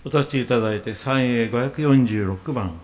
お立ちいただいて、三英546番。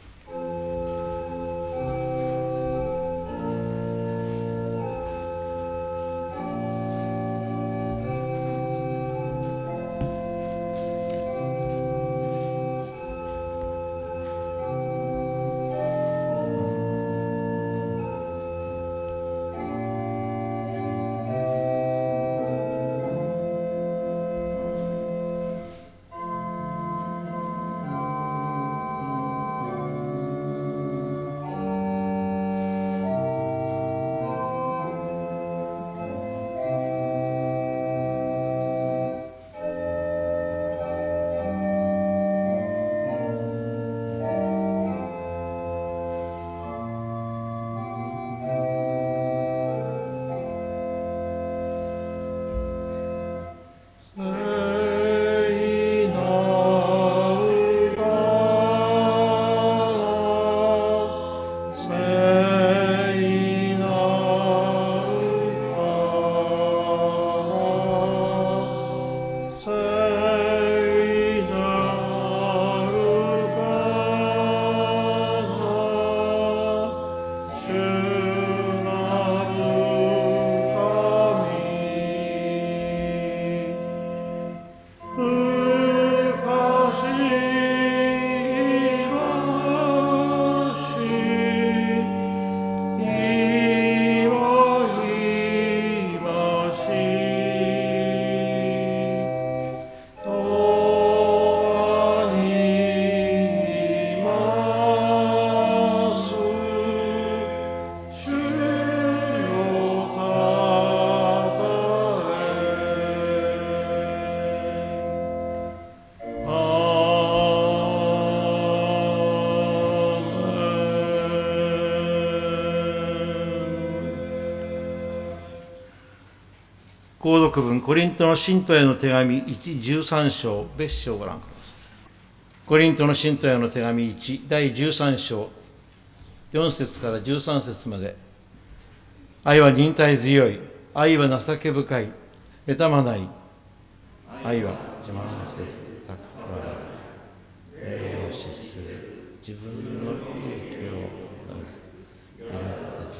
購読文、コリントの信徒への手紙1、13章、別章をご覧ください。コリントの信徒への手紙1、第13章、4節から13節まで。愛は忍耐強い、愛は情け深い、妬まない、愛は自慢せず、高く笑い、栄養しせず、自分の利益を得ず、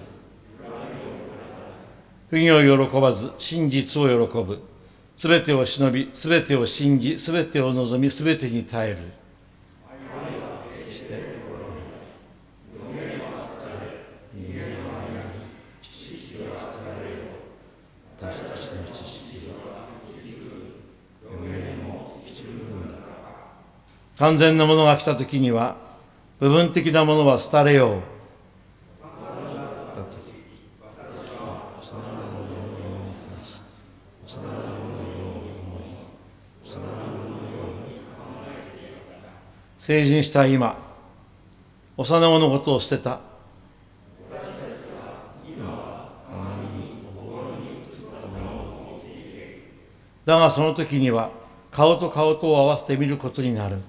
不義を喜ばず、真実を喜ぶ。すべてを忍び、すべてを信じ、すべてを望み、すべてに耐える。そして、私たちの知識は、完全なものが来たときには、部分的なものは廃れよう。成人した今、幼子のことを捨てた。だがその時には顔と顔とを合わせて見ることになる。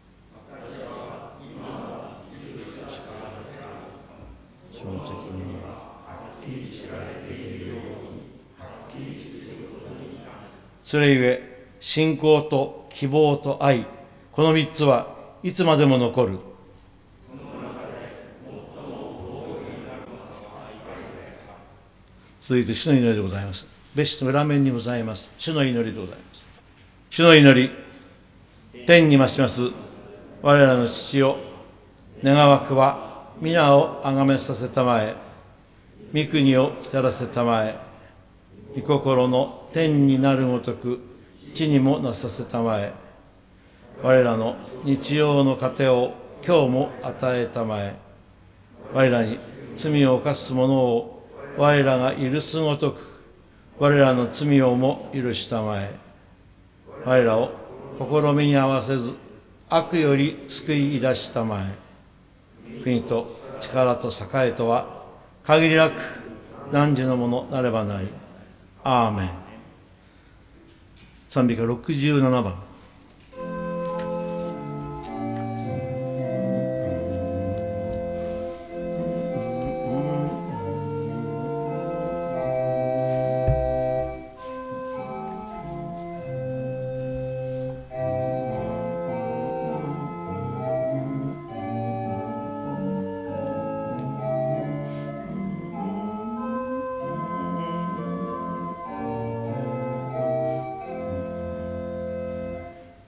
その時にははっきり知られているようにはっきりすることになる。それゆえ信仰と希望と愛、この3つはいつまでも残る。続いて主の祈りでございます。別紙の裏面にございます。主の祈りでございます。主の祈り、天に増します我らの父よ、願わくは皆をあがめさせたまえ、御国を来たらせたまえ、御心の天になるごとく地にもなさせたまえ、我らの日曜の糧を今日も与えたまえ、我らに罪を犯す者を我らが許すごとく我らの罪をも許したまえ、我らを試みに合わせず悪より救い出したまえ、国と力と栄とは限りなく汝のものなればなり。アーメン。賛美歌67番。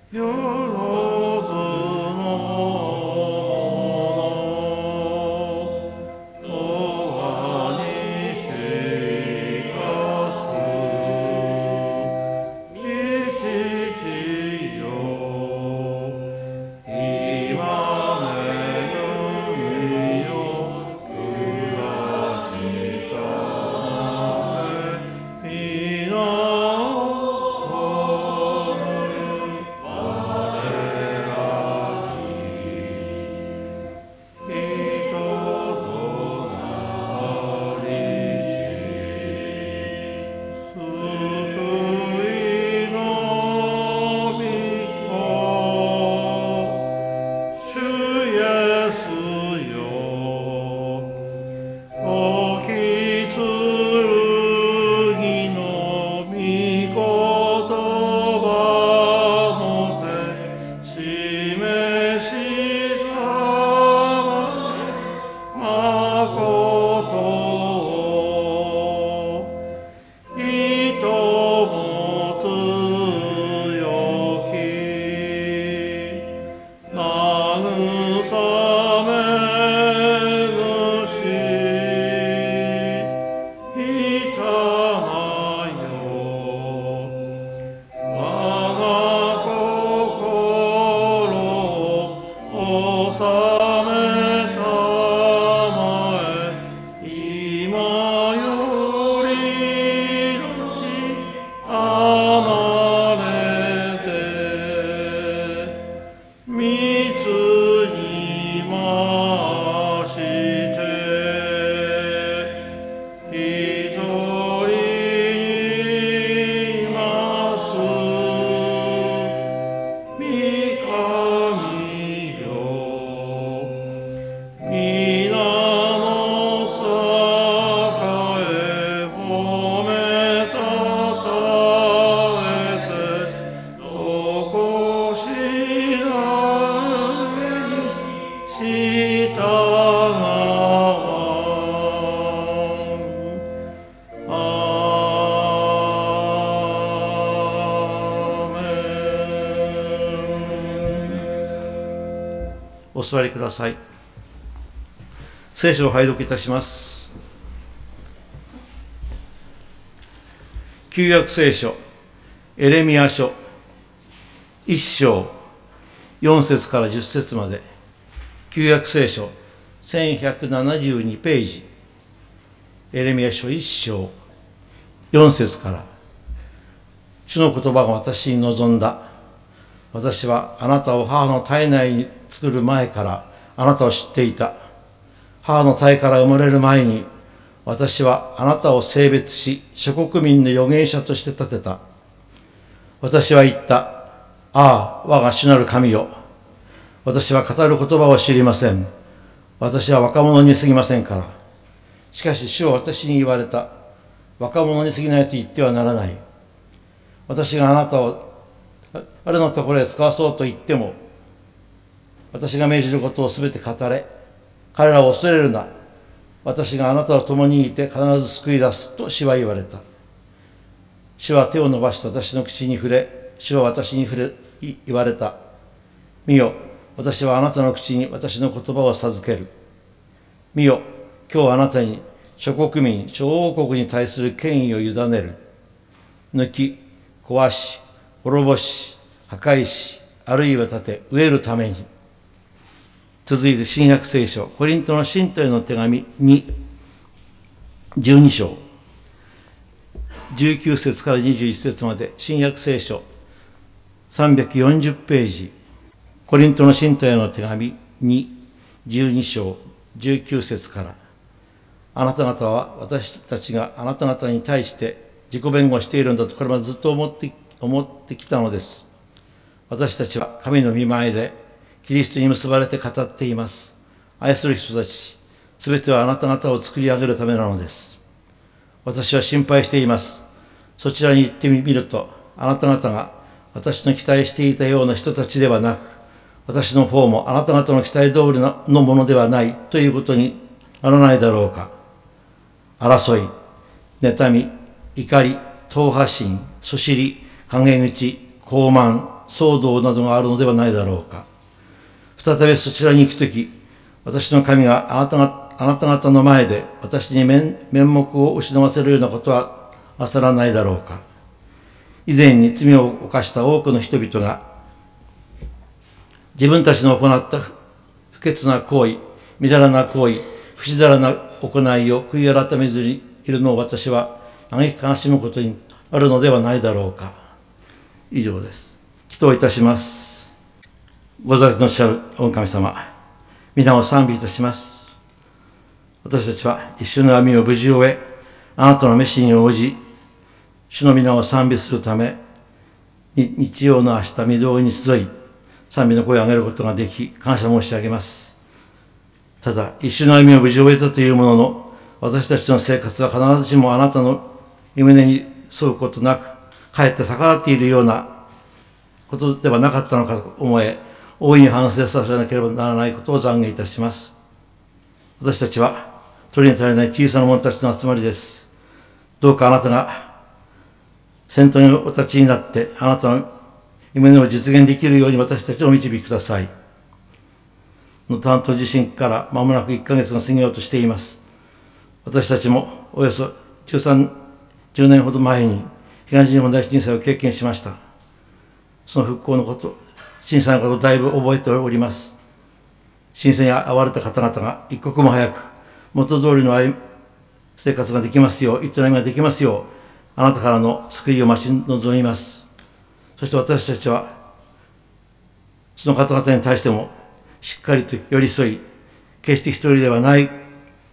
よろずの永遠にしかす一時よ今めぐみを暮らした皆お座りください。聖書を拝読いたします。旧約聖書エレミヤ書1章4節から10節まで、旧約聖書1172ページ、エレミヤ書1章4節から、主の言葉が私に臨んだ。私はあなたを母の体内に作る前からあなたを知っていた。母の体から生まれる前に私はあなたを性別し、諸国民の預言者として立てた。私は言った。ああ、我が主なる神よ。私は語る言葉を知りません。私は若者に過ぎませんから。しかし主は私に言われた。若者に過ぎないと言ってはならない。私があなたをあるのところへ使わそうと言っても、私が命じることをすべて語れ。彼らを恐れるな。私があなたと共にいて必ず救い出すと主は言われた。主は手を伸ばして私の口に触れ、主は私に言われた。見よ、私はあなたの口に私の言葉を授ける。見よ、今日あなたに諸国民、諸王国に対する権威を委ねる。抜き、壊し、滅ぼし、破壊し、あるいは立て、植えるために。続いて新約聖書、コリントの信徒への手紙12章、19節から21節まで、新約聖書340ページ、コリントの信徒への手紙12章、19節から、あなた方は私たちがあなた方に対して自己弁護しているんだとこれまでずっと思ってきたのです。私たちは神の御前でキリストに結ばれて語っています。愛する人たち、すべてはあなた方を作り上げるためなのです。私は心配しています。そちらに行ってみると、あなた方が私の期待していたような人たちではなく、私の方もあなた方の期待通りのものではないということにならないだろうか。争い、妬み、怒り、党派心、そしり、陰口、傲慢、 騒動などがあるのではないだろうか。再びそちらに行くとき、私の神があなた方の前で私に面目を失わせるようなことはなさらないだろうか。以前に罪を犯した多くの人々が自分たちの行った不潔な行為、みだらな行為、不自然な行いを悔い改めずにいるのを私は嘆き悲しむことになるのではないだろうか。以上です。祈祷いたします。ご在のおっしゃる御神様、皆を賛美いたします。私たちは一緒の網を無事終え、あなたの召しに応じ、主の皆を賛美するため、日曜の明日、御堂に集い、賛美の声を上げることができ、感謝申し上げます。ただ、一緒の歩みを無事終えたというものの、私たちの生活は必ずしもあなたの御胸に沿うことなく、かえって逆らっているようなことではなかったのかと思え、大いに反省させなければならないことを懺悔いたします。私たちは、取りに足りない小さな者たちの集まりです。どうかあなたが、先頭にお立ちになって、あなたの夢を実現できるように私たちをお導きください。能登半島地震から間もなく1ヶ月が過ぎようとしています。私たちもおよそ10年ほど前に東日本大震災を経験しました。その復興のこと、震災のことをだいぶ覚えております。震災に遭われた方々が一刻も早く元通りの生活ができますよう、営みができますよう、あなたからの救いを待ち望みます。そして私たちは、その方々に対しても、しっかりと寄り添い、決して一人ではない、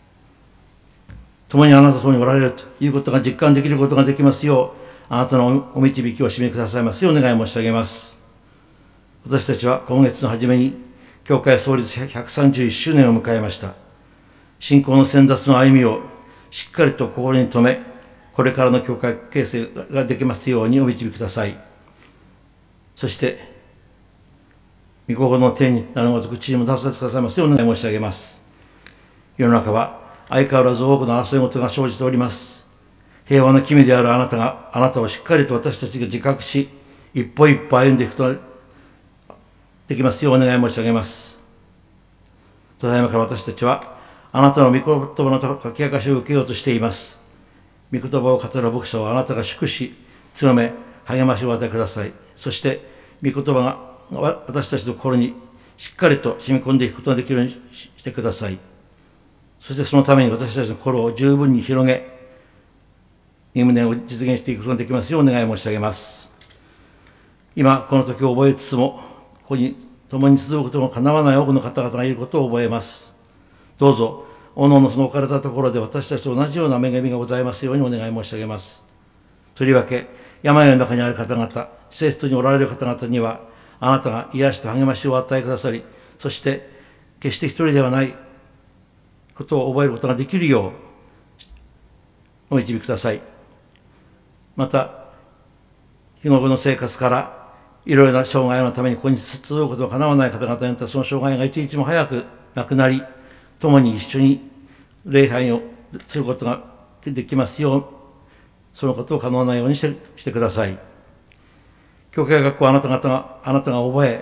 共にあなたとにおられるということが実感できることができますよう、あなたのお導きを示くださいますようお願い申し上げます。私たちは今月の初めに、教会創立131周年を迎えました。信仰の先達の歩みをしっかりと心に留め、これからの教会形成ができますようにお導きください。そして、御心の天になるごとく地にも出させてくださいますようお願い申し上げます。世の中は相変わらず多くの争い事が生じております。平和の君であるあなたをしっかりと私たちが自覚し、一歩一歩歩んでいくことができますようお願い申し上げます。ただいまから私たちは、あなたの御言葉の書き明かしを受けようとしています。御言葉を語る牧者をあなたが祝し、強め、励ましを与えください。そして、御言葉が私たちの心にしっかりと染み込んでいくことができるようにしてください。そしてそのために私たちの心を十分に広げ、御胸を実現していくことができますようお願い申し上げます。今、この時を覚えつつも、ここに共に集うこともかなわない多くの方々がいることを覚えます。どうぞ、おのおのその置かれたところで私たちと同じような恵みがございますようにお願い申し上げます。とりわけ、病の中にある方々、施設におられる方々には、あなたが癒しと励ましを与えくださり、そして、決して一人ではないことを覚えることができるよう、お導きください。また、日頃の生活から、いろいろな障害のためにここに集うことがかなわない方々によっては、その障害が一日も早くなくなり、共に一緒に礼拝をすることができますよう、そのことを可能なようにしてください。教会学校はあなたが覚え、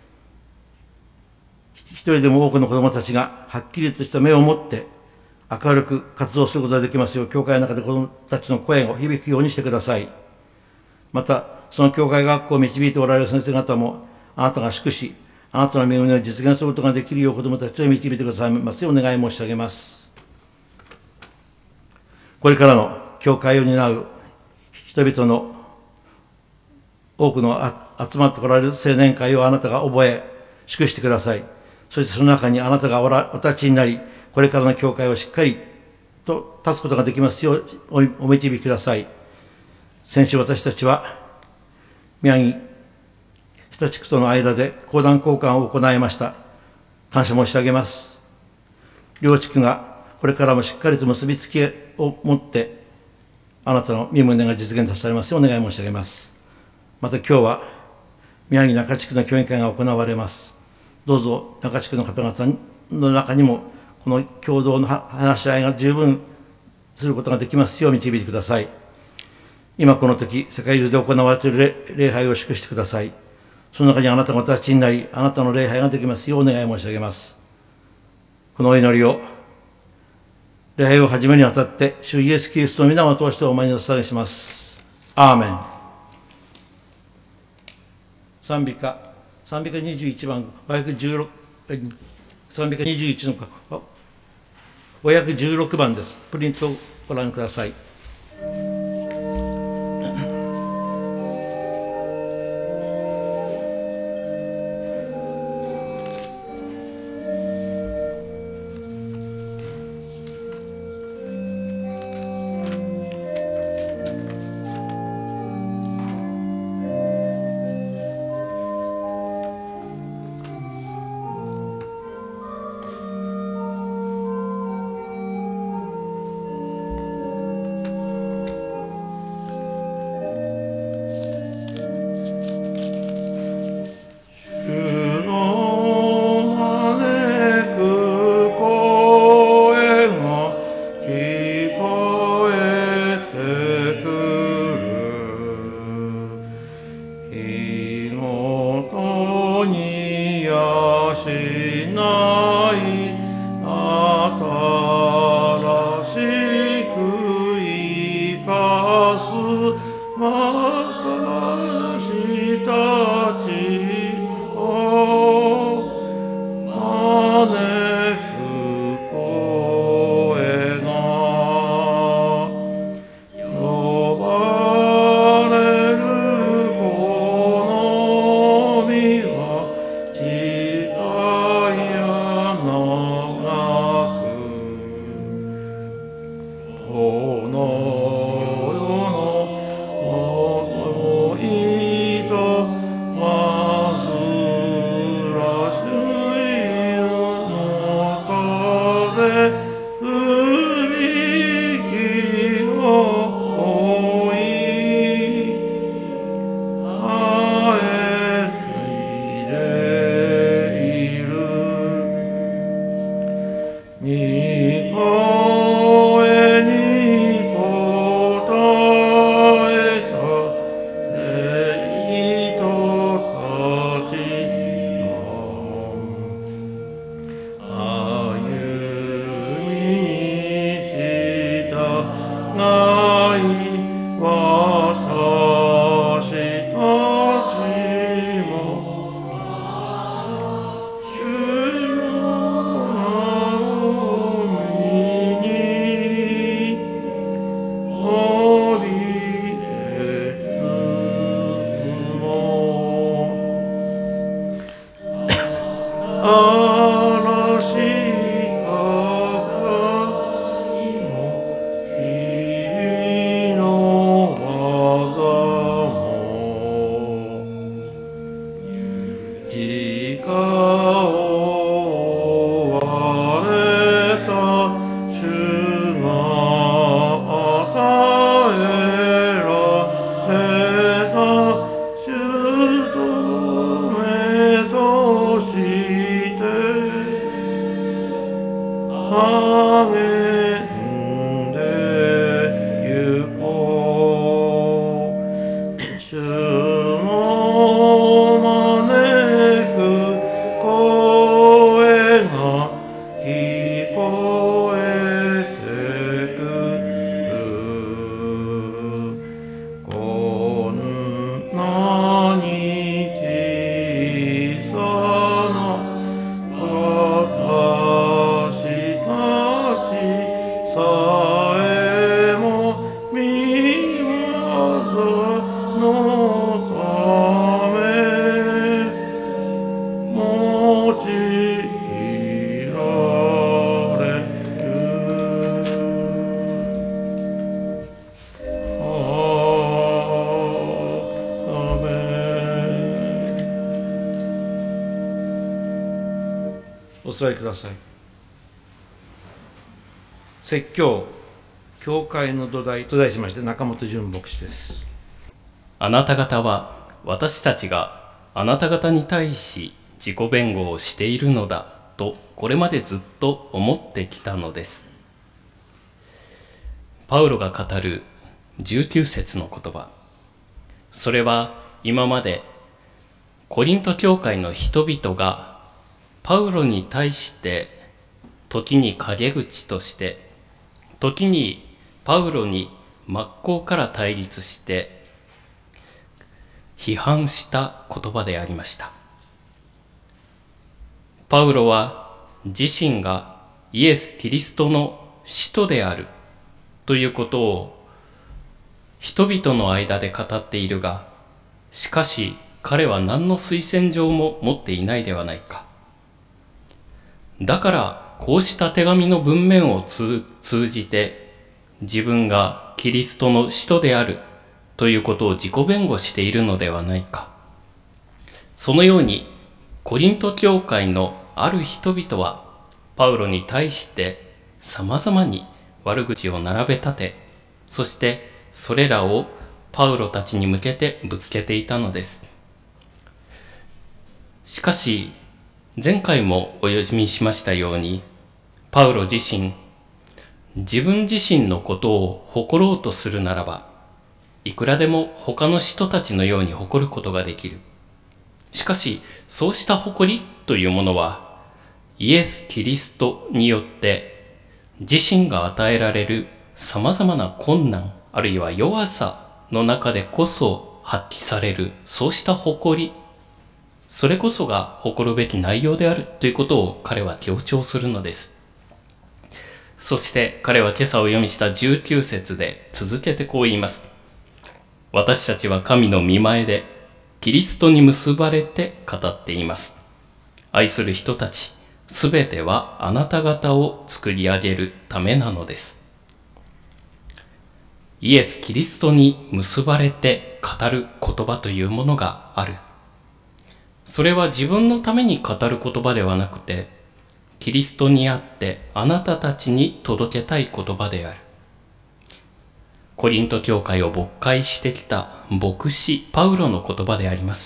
一人でも多くの子供たちがはっきりとした目を持って明るく活動することができますよう、教会の中で子供たちの声を響くようにしてください。また、その教会学校を導いておられる先生方も、あなたが祝し、あなたの恵みを実現することができるよう子供たちを導いてくださいますようお願い申し上げます。これからの教会を担う人々の多くの集まってこられる青年会をあなたが覚え、祝してください。そしてその中にあなたがお立ちになり、これからの教会をしっかりと立つことができますようお導きください。先週私たちは、宮城北地区との間で講談交換を行いました。感謝申し上げます。両地区がこれからもしっかりと結びつきを持って、あなたの御胸が実現されますようお願い申し上げます。また今日は、宮城中地区の教員会が行われます。どうぞ中地区の方々の中にも、この共同の話し合いが十分することができますよう導いてください。今この時、世界中で行われている礼拝を祝してください。 その中にあなたがお立ちになり、あなたの礼拝ができますようお願い申し上げます。このお祈りを、礼拝を始めにあたって、主イエス・キリストの皆を通してお前にお捧げします。アーメン。賛美歌21番、賛美歌21の516番です。プリントをご覧ください。お座りください。説教教会の土台と題しまして中本純牧師です。 あなた方は私たちがあなた方に対し自己弁護をしているのだとこれまでずっと思ってきたのです。パウロが語る19節の言葉、それは今までコリント教会の人々がパウロに対して時に陰口として、時にパウロに真っ向から対立して批判した言葉でありました。パウロは自身がイエス・キリストの使徒であるということを人々の間で語っているが、しかし彼は何の推薦状も持っていないではないか。だからこうした手紙の文面を通じて自分がキリストの使徒であるということを自己弁護しているのではないか。そのようにコリント教会のある人々はパウロに対して様々に悪口を並べ立て、そしてそれらをパウロたちに向けてぶつけていたのです。しかし前回もお読みしましたように、パウロ自身、自分自身のことを誇ろうとするならば、いくらでも他の人たちのように誇ることができる。しかし、そうした誇りというものは、イエス・キリストによって自身が与えられる様々な困難、あるいは弱さの中でこそ発揮される、そうした誇り、それこそが誇るべき内容であるということを彼は強調するのです。そして彼は今朝お読みした19節で続けてこう言います。私たちは神の御前でキリストに結ばれて語っています。愛する人たち、すべてはあなた方を作り上げるためなのです。イエス・キリストに結ばれて語る言葉というものがある。それは自分のために語る言葉ではなくて、キリストにあってあなたたちに届けたい言葉である。コリント教会を牧会してきた牧師パウロの言葉であります。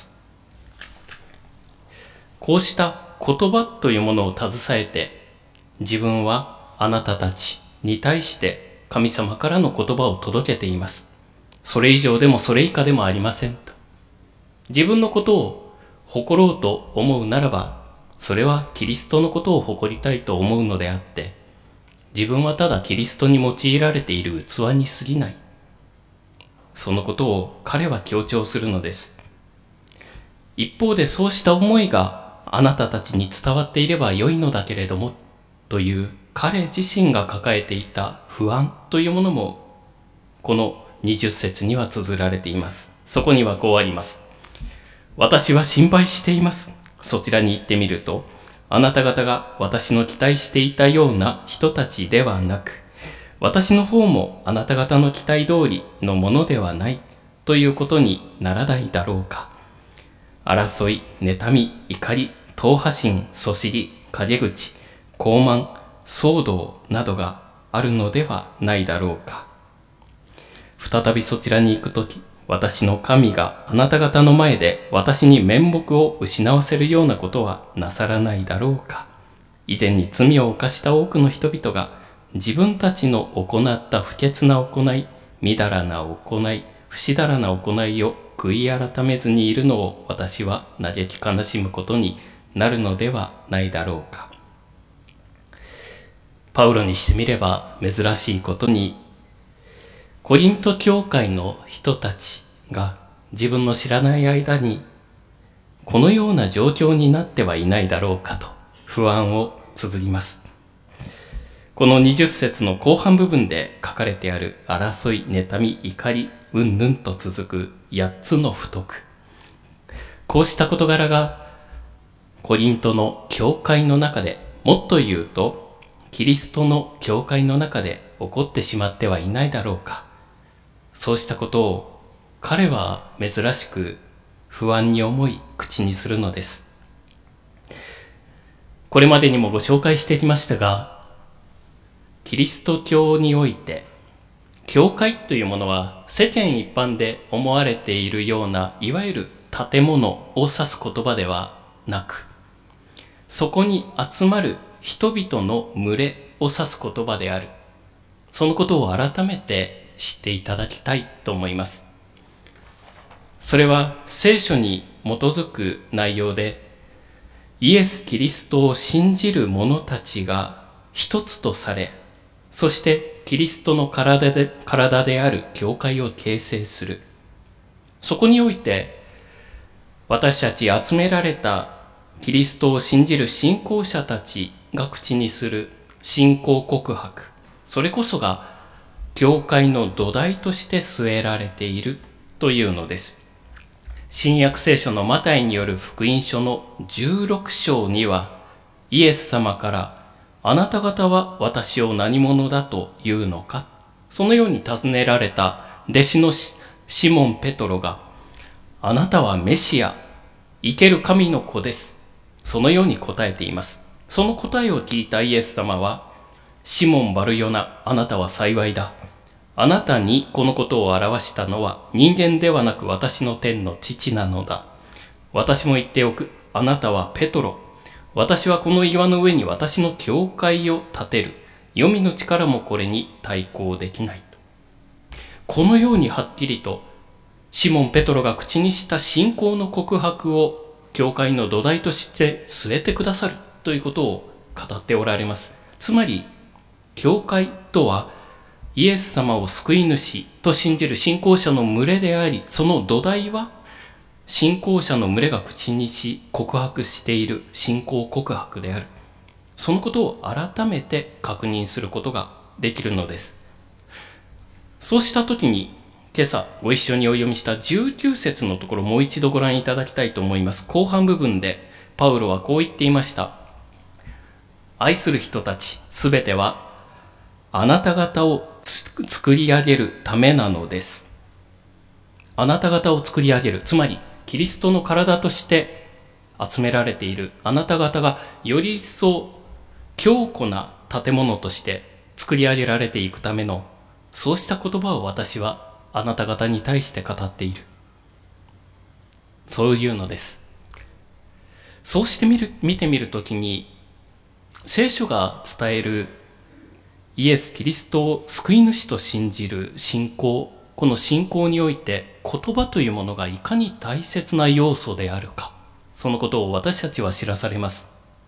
こうした言葉というものを携えて、自分はあなたたちに対して神様からの言葉を届けています。それ以上でもそれ以下でもありませんと。自分のことを誇ろうと思うならば、それはキリストのことを誇りたいと思うのであって、自分はただキリストに用いられている器に過ぎない。そのことを彼は強調するのです。一方でそうした思いがあなたたちに伝わっていれば良いのだけれども、という彼自身が抱えていた不安というものも、この20節には綴られています。そこにはこうあります。私は心配しています。そちらに行ってみると、あなた方が私の期待していたような人たちではなく、私の方もあなた方の期待通りのものではないということにならないだろうか。争い、妬み、怒り、党派心、そしり、陰口、傲慢、騒動などがあるのではないだろうか。再びそちらに行くとき、私の神があなた方の前で私に面目を失わせるようなことはなさらないだろうか。以前に罪を犯した多くの人々が自分たちの行った不潔な行い、みだらな行い、不しだらな行いを悔い改めずにいるのを私は嘆き悲しむことになるのではないだろうか。パウロにしてみれば珍しいことに、コリント教会の人たちが自分の知らない間にこのような状況になってはいないだろうかと不安を綴ります。この20節の後半部分で書かれてある争い、妬み、怒り、うんぬんと続く8つの不徳。こうした事柄がコリントの教会の中で、もっと言うとキリストの教会の中で起こってしまってはいないだろうか。そうしたことを彼は珍しく不安に思い口にするのです。これまでにもご紹介してきましたが、キリスト教において教会というものは世間一般で思われているようないわゆる建物を指す言葉ではなく、そこに集まる人々の群れを指す言葉である。そのことを改めて知っていただきたいと思います。 それは聖書に基づく内容で、イエス・キリストを信じる者たちが一つとされ、そしてキリストの体である教会を形成する。そこにおいて、私たち集められたキリストを信じる信仰者たちが口にする信仰告白、それこそが教会の土台として据えられているというのです。新約聖書のマタイによる福音書の16章には、イエス様から、あなた方は私を何者だというのか、そのように尋ねられた弟子のシモン・ペトロが、あなたはメシア、生ける神の子です。そのように答えています。その答えを聞いたイエス様は、シモン・バルヨナ、あなたは幸いだ。あなたにこのことを表したのは人間ではなく私の天の父なのだ。私も言っておく。あなたはペトロ。私はこの岩の上に私の教会を建てる。黄泉の力もこれに対抗できない。このようにはっきりとシモン・ペトロが口にした信仰の告白を教会の土台として据えてくださるということを語っておられます。つまり、教会とはイエス様を救い主と信じる信仰者の群れであり、その土台は信仰者の群れが口にし告白している信仰告白である。そのことを改めて確認することができるのです。そうしたときに、今朝ご一緒にお読みした19節のところもう一度ご覧いただきたいと思います。後半部分でパウロはこう言っていました。愛する人たちすべてはあなた方を作り上げるためなのです。あなた方を作り上げる。つまり、キリストの体として集められているあなた方がより一層強固な建物として作り上げられていくための、そうした言葉を私はあなた方に対して語っている。そういうのです。そうして見てみるときに、聖書が伝えるイエス・キリストを救い主と信じる信仰、この信仰において言葉というものがいかに大切な要素であるか、そのことを私たちは知らされます。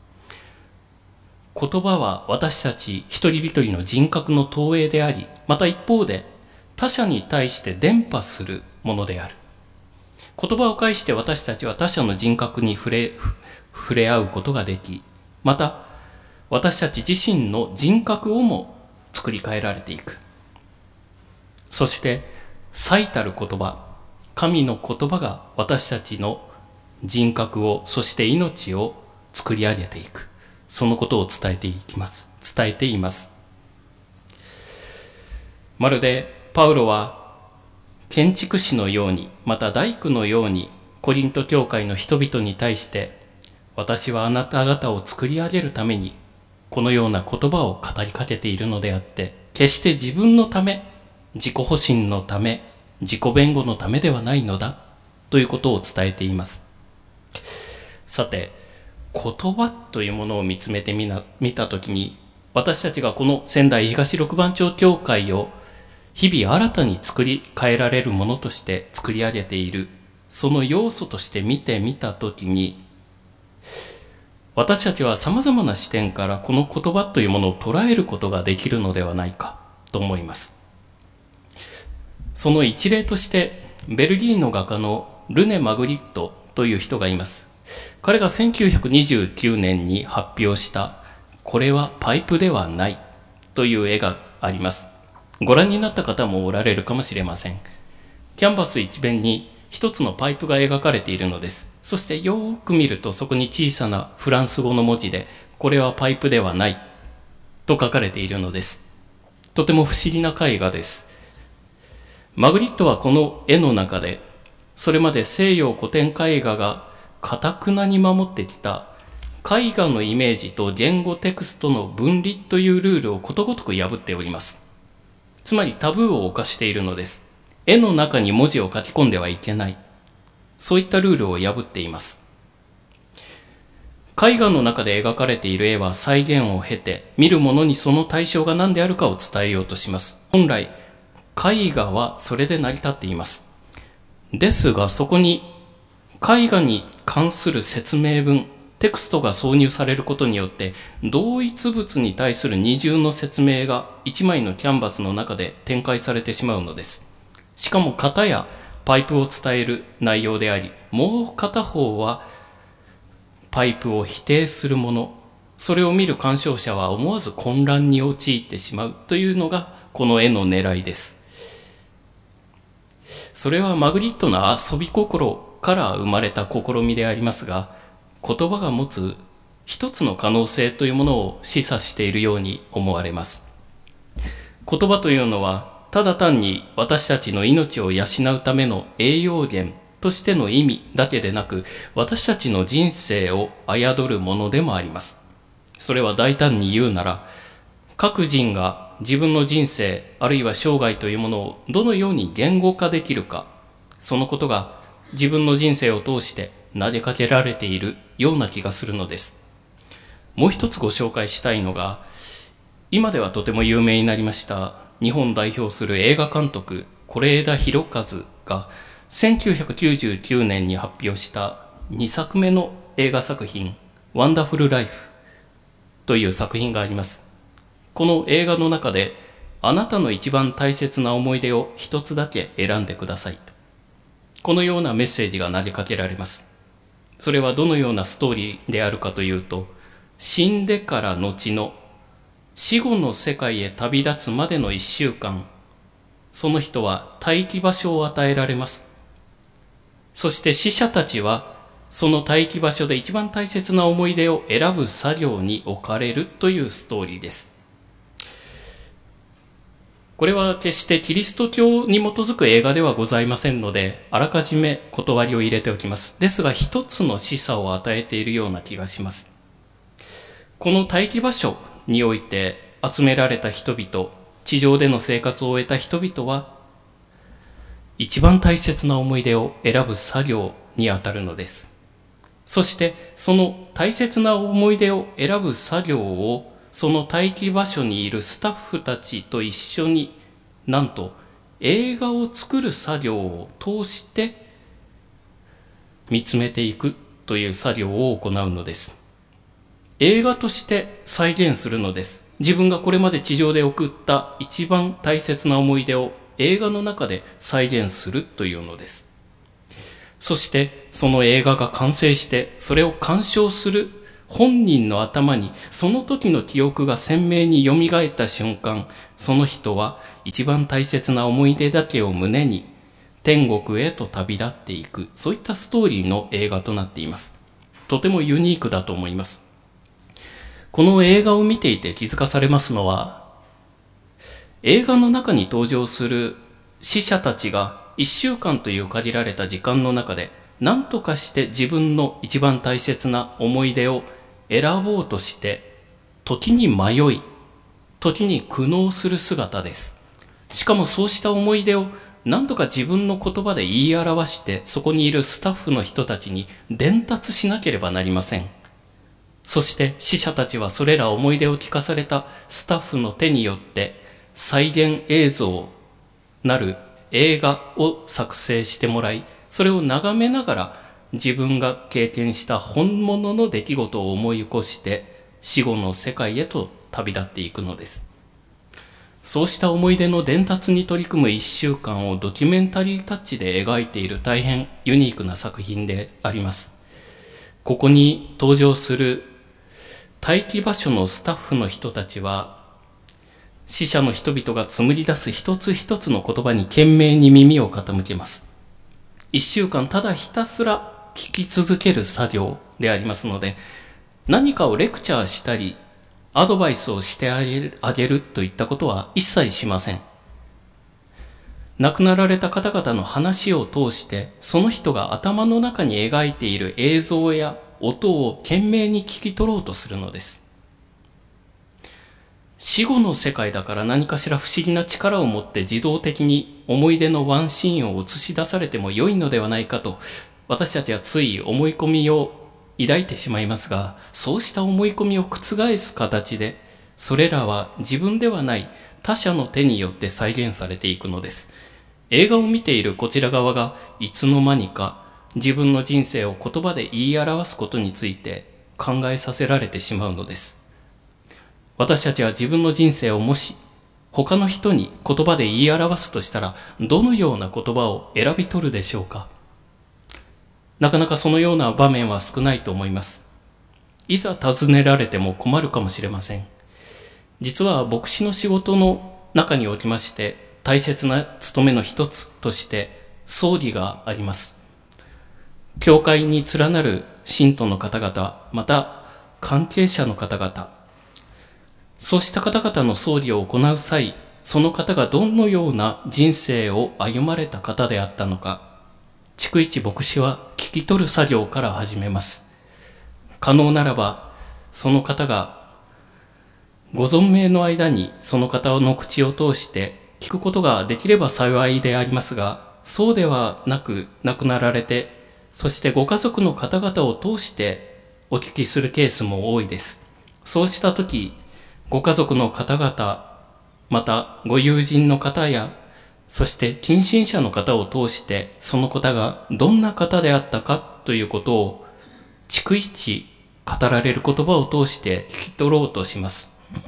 言葉は私たち一人一人の人格の投影であり、また一方で他者に対して伝播するものである。言葉を介して私たちは他者の人格に触れ合うことができ、また私たち自身の人格をも作り変えられていく。そして最たる言葉、神の言葉が私たちの人格を、そして命を作り上げていく。そのことを伝えています。まるでパウロは建築士のように、また大工のようにコリント教会の人々に対して、私はあなた方を作り上げるためにこのような言葉を語りかけているのであって、決して自分のため、自己保身のため、自己弁護のためではないのだということを伝えています。さて、言葉というものを見つめてみたときに、私たちがこの仙台東六番町教会を日々新たに作り変えられるものとして作り上げている、その要素として見てみたときに、私たちは様々な視点からこの言葉というものを捉えることができるのではないかと思います。その一例として、ベルギーの画家のルネ・マグリットという人がいます。彼が1929年に発表した、これはパイプではないという絵があります。ご覧になった方もおられるかもしれません。キャンバス一面に一つのパイプが描かれているのです。そしてよーく見ると、そこに小さなフランス語の文字で、これはパイプではないと書かれているのです。とても不思議な絵画です。マグリットはこの絵の中で、それまで西洋古典絵画が堅くなに守ってきた絵画のイメージと言語テクストの分離というルールをことごとく破っております。つまりタブーを犯しているのです。絵の中に文字を書き込んではいけない。そういったルールを破っています。絵画の中で描かれている絵は再現を経て、見る者にその対象が何であるかを伝えようとします。本来、絵画はそれで成り立っています。 ですが、そこに絵画に関する説明文、テクストが挿入されることによって、同一物に対する二重の説明が一枚のキャンバスの中で展開されてしまうのです。しかも片やパイプを伝える内容であり、もう片方はパイプを否定するもの。それを見る鑑賞者は思わず混乱に陥ってしまうというのがこの絵の狙いです。それはマグリットの遊び心から生まれた試みでありますが、言葉が持つ一つの可能性というものを示唆しているように思われます。言葉というのはただ単に私たちの命を養うための栄養源としての意味だけでなく、私たちの人生を侮るものでもあります。それは大胆に言うなら、各人が自分の人生あるいは生涯というものをどのように言語化できるか、そのことが自分の人生を通して投げかけられているような気がするのです。もう一つご紹介したいのが、今ではとても有名になりました日本を代表する映画監督是枝裕和が1999年に発表した2作目の映画作品ワンダフルライフという作品があります。この映画の中で、あなたの一番大切な思い出を一つだけ選んでくださいと、このようなメッセージが投げかけられます。それはどのようなストーリーであるかというと、死んでから後の死後の世界へ旅立つまでの1週間、その人は待機場所を与えられます。そして死者たちはその待機場所で一番大切な思い出を選ぶ作業に置かれるというストーリーです。これは決してキリスト教に基づく映画ではございませんので、あらかじめ断りを入れておきます。ですが一つの示唆を与えているような気がします。この待機場所において集められた人々、地上での生活を終えた人々は、一番大切な思い出を選ぶ作業にあたるのです。そしてその大切な思い出を選ぶ作業を、その待機場所にいるスタッフたちと一緒に、なんと映画を作る作業を通して見つめていくという作業を行うのです。映画として再現するのです。自分がこれまで地上で送った一番大切な思い出を映画の中で再現するというのです。そしてその映画が完成して、それを鑑賞する本人の頭にその時の記憶が鮮明によみがえった瞬間、その人は一番大切な思い出だけを胸に天国へと旅立っていく、そういったストーリーの映画となっています。とてもユニークだと思います。この映画を見ていて気づかされますのは、映画の中に登場する死者たちが1週間という限られた時間の中で、何とかして自分の一番大切な思い出を選ぼうとして、時に迷い、時に苦悩する姿です。しかもそうした思い出を何とか自分の言葉で言い表して、そこにいるスタッフの人たちに伝達しなければなりません。そして死者たちはそれら思い出を聞かされたスタッフの手によって再現映像なる映画を作成してもらい、それを眺めながら自分が経験した本物の出来事を思い起こして死後の世界へと旅立っていくのです。そうした思い出の伝達に取り組む1週間をドキュメンタリータッチで描いている大変ユニークな作品であります。ここに登場する待機場所のスタッフの人たちは、死者の人々が紡ぎ出す一つ一つの言葉に懸命に耳を傾けます。1週間ただひたすら聞き続ける作業でありますので、何かをレクチャーしたりアドバイスをしてあげるといったことは一切しません。亡くなられた方々の話を通して、その人が頭の中に描いている映像や音を懸命に聞き取ろうとするのです。死後の世界だから何かしら不思議な力を持って自動的に思い出のワンシーンを映し出されても良いのではないかと、私たちはつい思い込みを抱いてしまいますが、そうした思い込みを覆す形で、それらは自分ではない他者の手によって再現されていくのです。 映画を見ているこちら側がいつの間にか自分の人生を言葉で言い表すことについて考えさせられてしまうのです。私たちは自分の人生をもし他の人に言葉で言い表すとしたら、どのような言葉を選び取るでしょうか。なかなかそのような場面は少ないと思います。いざ尋ねられても困るかもしれません。実は牧師の仕事の中におきまして大切な務めの一つとして葬儀があります。教会に連なる信徒の方々、また関係者の方々、そうした方々の葬儀を行う際、その方がどのような人生を歩まれた方であったのか、逐一牧師は聞き取る作業から始めます。可能ならば、その方がご存命の間にその方の口を通して聞くことができれば幸いでありますが、そうではなく亡くなられて、そしてご家族の方々を通してお聞きするケースも多いです。そうしたとき、ご家族の方々、またご友人の方や、そして近親者の方を通して、その方がどんな方であったかということを、逐一語られる言葉を通して聞き取ろうとします。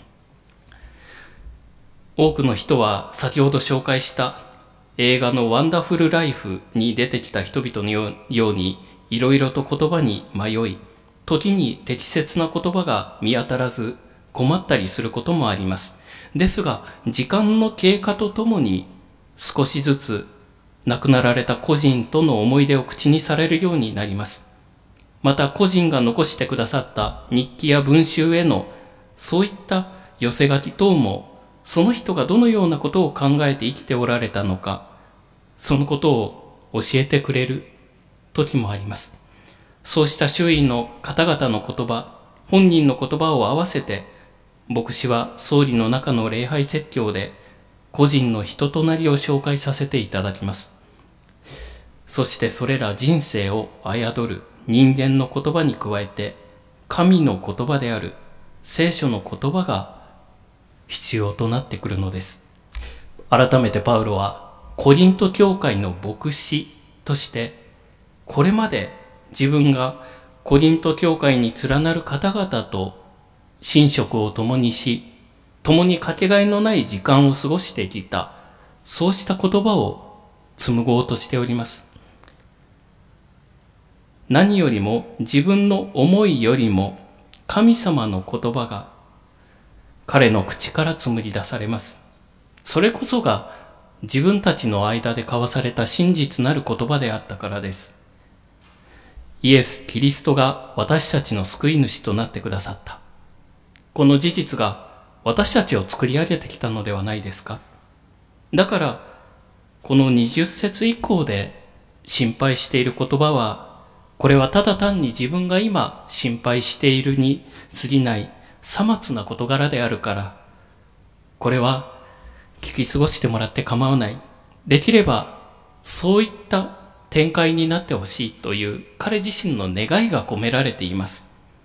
多くの人は先ほど紹介した映画のワンダフルライフに出てきた人々のように、いろいろと言葉に迷い、時に適切な言葉が見当たらず、困ったりすることもあります。ですが、時間の経過とともに少しずつ亡くなられた個人との思い出を口にされるようになります。また個人が残してくださった日記や文集へのそういった寄せ書き等も、その人がどのようなことを考えて生きておられたのか、そのことを教えてくれる時もあります。そうした周囲の方々の言葉、本人の言葉を合わせて、牧師は葬儀の中の礼拝説教で個人の人となりを紹介させていただきます。そしてそれら人生を侮る人間の言葉に加えて、神の言葉である聖書の言葉が必要となってくるのです。改めてパウロはコリント教会の牧師として、これまで自分がコリント教会に連なる方々と寝食を共にし、共にかけがえのない時間を過ごしてきた、そうした言葉を紡ごうとしております。何よりも自分の思いよりも神様の言葉が彼の口から紡ぎ出されます。それこそが自分たちの間で交わされた真実なる言葉であったからです。イエス・キリストが私たちの救い主となってくださった。この事実が私たちを作り上げてきたのではないですか。だから、この20節以降で心配している言葉は、これはただ単に自分が今心配しているに過ぎないさまつな事柄であるから、これは聞き過ごしてもらって構わない。できればそういった展開になってほしいという彼自身の願いが込められています。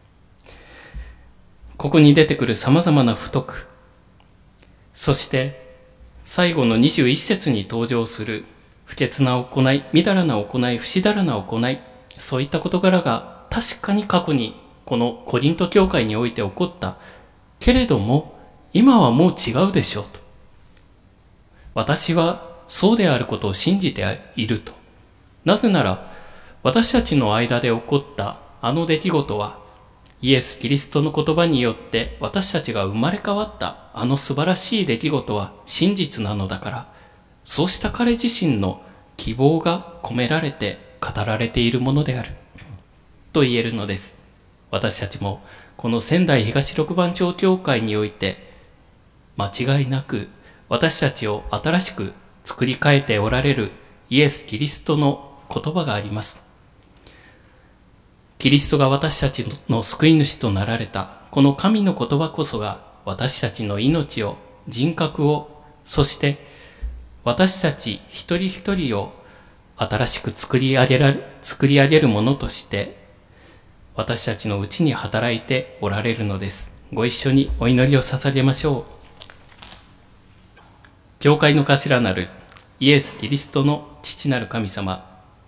ここに出てくる様々な不徳、そして最後の21節に登場する不潔な行い、みだらな行い、不死だらな行い、そういった事柄が確かに過去にこのコリント教会において起こったけれども、今はもう違うでしょうと。私はそうであることを信じていると。なぜなら私たちの間で起こったあの出来事は、イエス・キリストの言葉によって私たちが生まれ変わったあの素晴らしい出来事は真実なのだから、そうした彼自身の希望が込められて語られているものであると言えるのです。私たちもこの仙台東六番町教会において、間違いなく私たちを新しく作り変えておられるイエス・キリストの言葉があります。キリストが私たちの救い主となられたこの神の言葉こそが、私たちの命を、人格を、そして私たち一人一人を新しく作り上げるものとして私たちのうちに働いておられるのです。ご一緒にお祈りを捧げましょう。教会の頭なるイエス・キリストの父なる神様、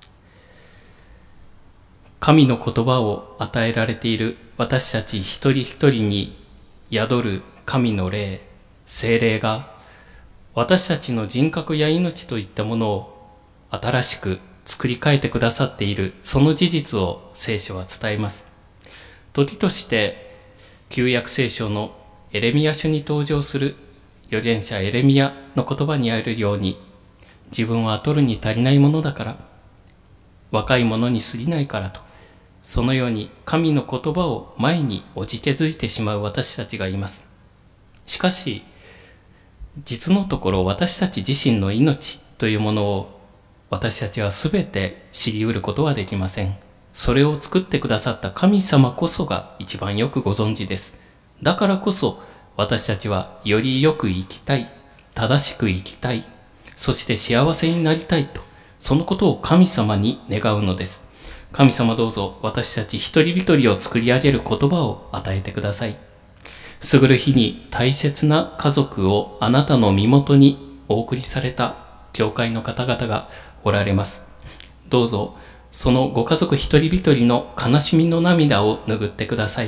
神の言葉を与えられている私たち一人一人に宿る神の霊、聖霊が私たちの人格や命といったものを新しく作り変えてくださっている、その事実を聖書は伝えます。時として旧約聖書のエレミヤ書に登場する預言者エレミヤの言葉にあるように、自分は取るに足りないものだから、若い者に過ぎないからと、そのように神の言葉を前におじけづいてしまう私たちがいます。しかし、実のところ私たち自身の命というものを私たちはすべて知り得ることはできません。それを作ってくださった神様こそが一番よくご存知です。だからこそ私たちはよりよく生きたい、正しく生きたい、そして幸せになりたいと、そのことを神様に願うのです。神様どうぞ私たち一人一人を作り上げる言葉を与えてください。過ぐる日に大切な家族をあなたの身元にお送りされた教会の方々がおられます。どうぞそのご家族一人一人の悲しみの涙を拭ってください。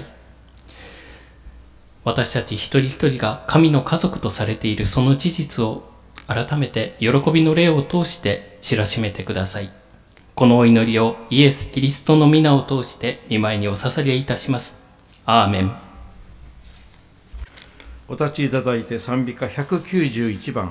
私たち一人一人が神の家族とされているその事実を改めて喜びの霊を通して知らしめてください。このお祈りをイエス・キリストの皆を通して御前にお捧げいたします。アーメン。 お立ちいただいて賛美歌191番。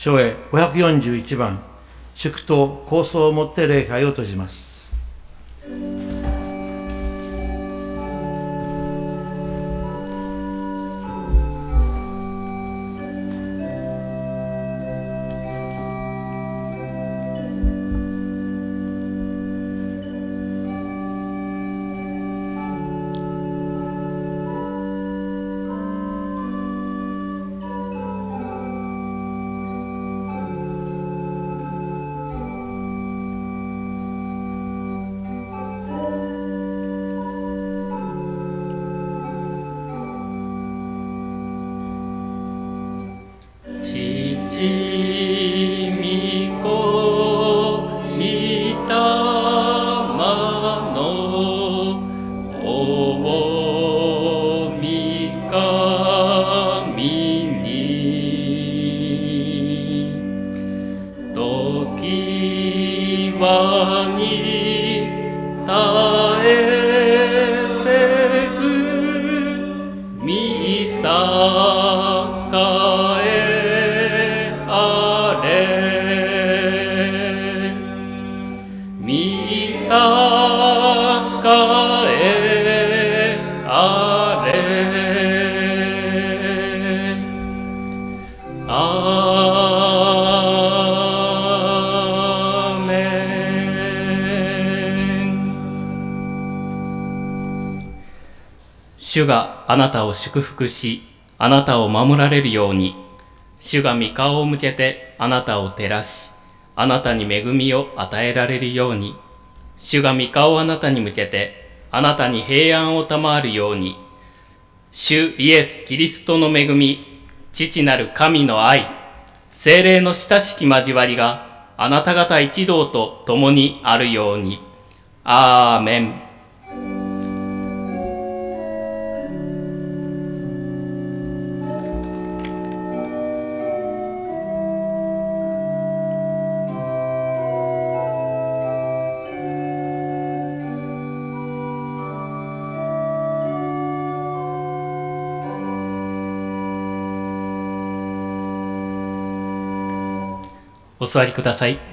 唱詠541番、祝祷構想をもって礼拝を閉じます。 主があなたを祝福し、あなたを守られるように、主が御顔を向けてあなたを照らし、あなたに恵みを与えられるように、主が御顔をあなたに向けてあなたに平安を賜るように、主イエス・キリストの恵み、父なる神の愛、聖霊の親しき交わりがあなた方一同と共にあるように。アーメン。お座りください。